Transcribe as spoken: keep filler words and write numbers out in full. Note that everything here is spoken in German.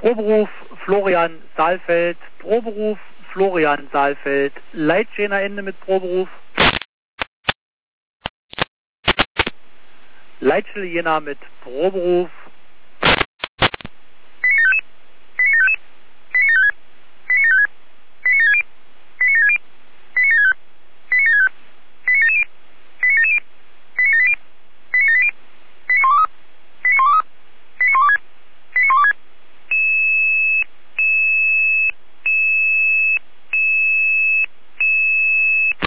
Proberuf Florian Saalfeld, Proberuf Florian Saalfeld, Leitschäner Ende mit Proberuf. Leitstelle Jena mit Proberuf